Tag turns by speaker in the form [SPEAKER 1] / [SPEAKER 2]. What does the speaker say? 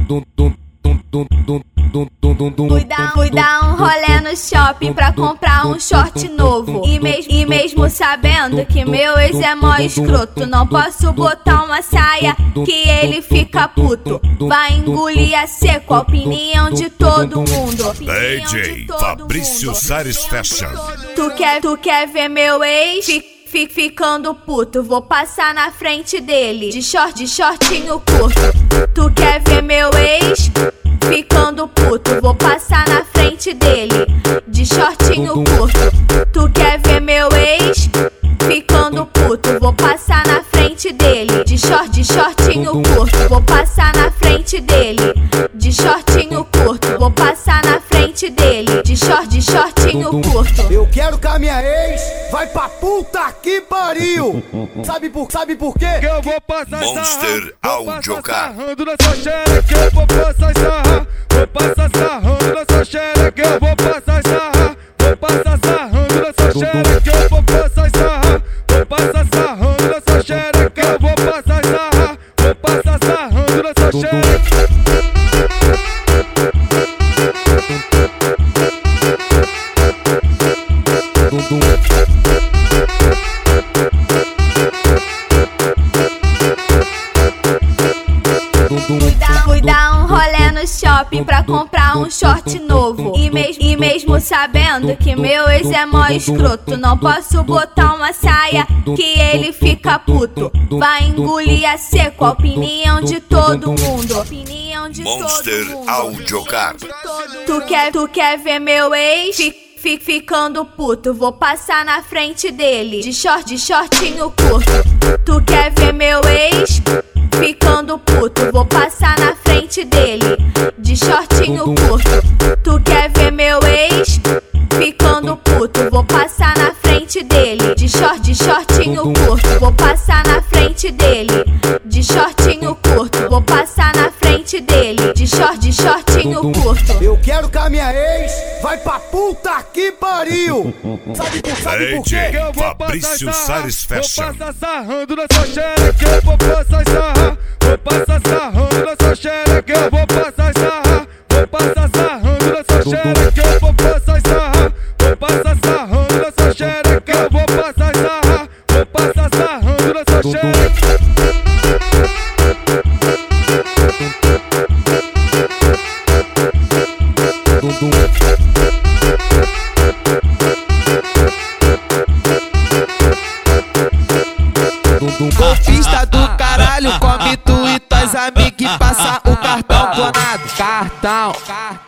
[SPEAKER 1] Fui dar um rolê no shopping pra comprar um short novo. E mesmo sabendo que meu ex é mó escroto, não posso botar uma saia que ele fica puto. Vai engolir a seco a opinião de todo mundo.
[SPEAKER 2] DJ Fabrício Sares Fashion.
[SPEAKER 1] Tu quer ver meu ex? Ficando puto, vou passar na frente dele de shortinho curto. Tu quer ver meu ex? Ficando puto, vou passar na frente dele de shortinho curto. Tu quer ver meu ex? Ficando puto, vou passar na frente dele de shortinho curto. Vou passar na frente dele de shortinho curto. Vou passar na frente dele de shortinho curto.
[SPEAKER 3] Eu quero que a minha ex vai pra puta que pariu. Sabe por quê?
[SPEAKER 4] Que eu vou passar
[SPEAKER 2] Monster Audiocar.
[SPEAKER 4] sarrando nessa xereca, eu vou passar sarrar. Vou passar sarrando nessa xereca, eu vou passar sarrar. Vou passar sarrando nessa xereca, eu vou passar sarrar. Vou passar sarrando nessa xereca, eu vou passar sarrar. Vou passar sarrando nessa xereca.
[SPEAKER 1] Fui dar um rolê no shopping pra comprar um short novo. E mesmo sabendo que meu ex é mó escroto, não posso botar uma saia que ele fica puto. Vai engolir a seco a opinião de todo mundo.
[SPEAKER 2] Monster Audiocar.
[SPEAKER 1] Tu quer ver meu ex? Ficando puto, vou passar na frente dele de shortinho curto. Tu quer ver meu ex? Ficando puto, vou passar na frente dele de shortinho curto. Tu quer ver meu ex? Ficando puto, vou passar na frente dele de shortinho curto. Vou passar na frente dele de shortinho curto. Vou passar na frente dele de shortinho curto.
[SPEAKER 3] Eu quero que a minha ex vai pra puta que pariu. Sabe por quê?
[SPEAKER 4] Que eu vou
[SPEAKER 2] Fabrício
[SPEAKER 4] passar
[SPEAKER 2] Sares Fashion.
[SPEAKER 4] Vou passar sarrando nessa xereca, eu vou passar sarrar. Vou passar sarrando nessa xereca, eu vou passar sarrar. Vou passar sarrando nessa xereca, eu vou passar sarrar. Vou passar sarrando nessa xereca, eu vou passar sarrar. Vou passar sarrando nessa xereca.
[SPEAKER 5] Golpista do caralho, come tu e tuas amigas e passa o cartão clonado. Cartão.